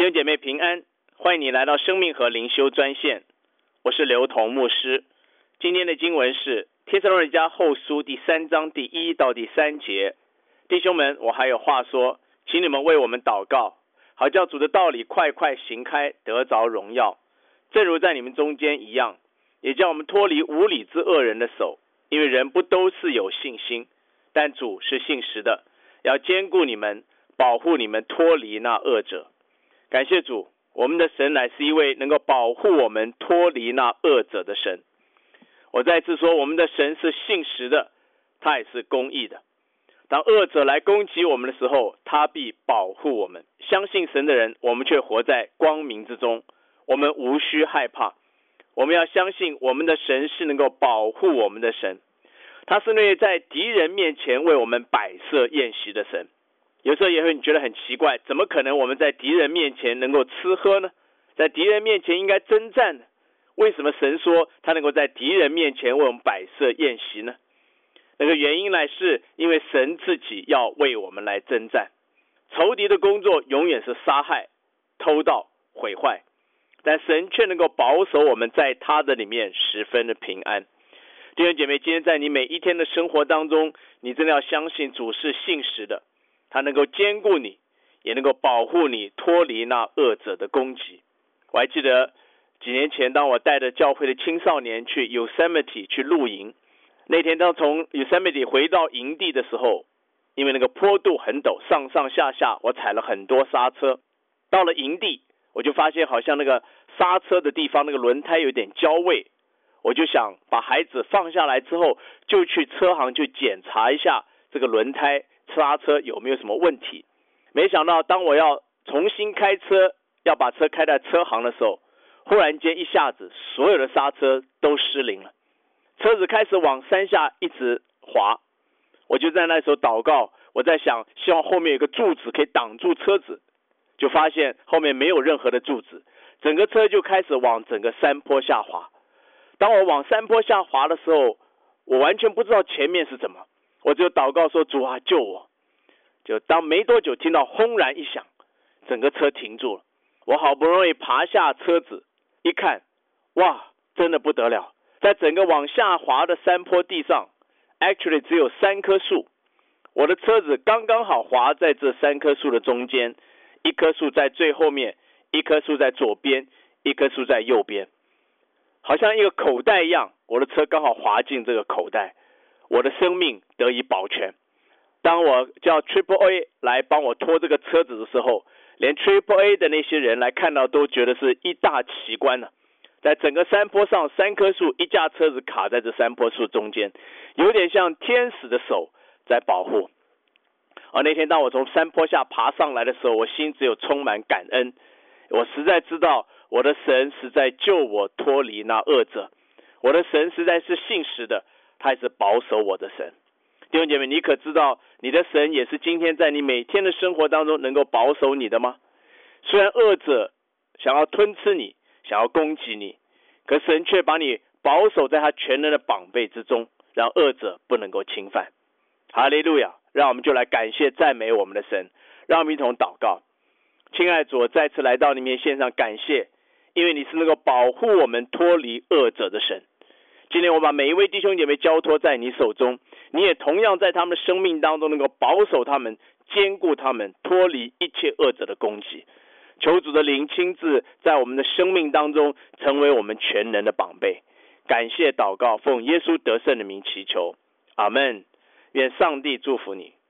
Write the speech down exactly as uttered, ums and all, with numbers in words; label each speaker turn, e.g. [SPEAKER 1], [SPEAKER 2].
[SPEAKER 1] 弟兄姐妹平安，欢迎你来到生命和灵修专线，我是刘同牧师。今天的经文是帖撒罗尼迦后书第三章第一到第三节。弟兄们，我还有话说，请你们为我们祷告，好叫主的道理快快行开，得着荣耀，正如在你们中间一样，也叫我们脱离无理之恶人的手，因为人不都是有信心，但主是信实的，要坚固你们，保护你们脱离那恶者。感谢主，我们的神乃是一位能够保护我们脱离那恶者的神。我再次说，我们的神是信实的，他也是公义的。当恶者来攻击我们的时候，他必保护我们。相信神的人，我们却活在光明之中，我们无需害怕。我们要相信我们的神是能够保护我们的神，他是那位在敌人面前为我们摆设宴席的神。有时候也会你觉得很奇怪，怎么可能我们在敌人面前能够吃喝呢？在敌人面前应该征战呢？为什么神说他能够在敌人面前为我们摆设宴席呢？那个原因乃是因为神自己要为我们来征战。仇敌的工作永远是杀害、偷盗、毁坏，但神却能够保守我们在他的里面十分的平安。弟兄姐妹，今天在你每一天的生活当中，你真的要相信主是信实的，他能够坚固你，也能够保护你脱离那恶者的攻击。我还记得几年前，当我带着教会的青少年去 Yosemite 去露营，那天当从 Yosemite 回到营地的时候，因为那个坡度很陡，上上下下我踩了很多刹车。到了营地，我就发现好像那个刹车的地方那个轮胎有点焦味，我就想把孩子放下来之后，就去车行去检查一下这个轮胎刹车有没有什么问题。没想到当我要重新开车，要把车开在车行的时候，忽然间一下子所有的刹车都失灵了，车子开始往山下一直滑。我就在那时候祷告，我在想希望后面有个柱子可以挡住车子，就发现后面没有任何的柱子，整个车就开始往整个山坡下滑。当我往山坡下滑的时候，我完全不知道前面是什么，我就祷告说，主啊，救我。就当没多久听到轰然一响，整个车停住了。我好不容易爬下车子，一看，哇，真的不得了，在整个往下滑的山坡地上 actually 只有三棵树，我的车子刚刚好滑在这三棵树的中间，一棵树在最后面，一棵树在左边，一棵树在右边，好像一个口袋一样，我的车刚好滑进这个口袋，我的生命得以保全。当我叫 Triple A 来帮我拖这个车子的时候，连 Triple A 的那些人来看到都觉得是一大奇观了。在整个山坡上，三棵树，一架车子卡在这山坡树中间，有点像天使的手在保护。而那天当我从山坡下爬上来的时候，我心只有充满感恩。我实在知道我的神实在救我脱离那恶者，我的神实在是信实的，他也是保守我的神。弟兄姐妹，你可知道你的神也是今天在你每天的生活当中能够保守你的吗？虽然恶者想要吞吃你，想要攻击你，可神却把你保守在他全能的膀臂之中，让恶者不能够侵犯。哈利路亚！让我们就来感谢赞美我们的神，让我们一同祷告。亲爱的主，我再次来到你面前献上感谢，因为你是能够保护我们脱离恶者的神。今天我把每一位弟兄姐妹交托在你手中，你也同样在他们的生命当中能够保守他们，坚固他们，脱离一切恶者的攻击。求主的灵亲自在我们的生命当中成为我们全能的膀臂。感谢祷告，奉耶稣得胜的名祈求，阿们。愿上帝祝福你。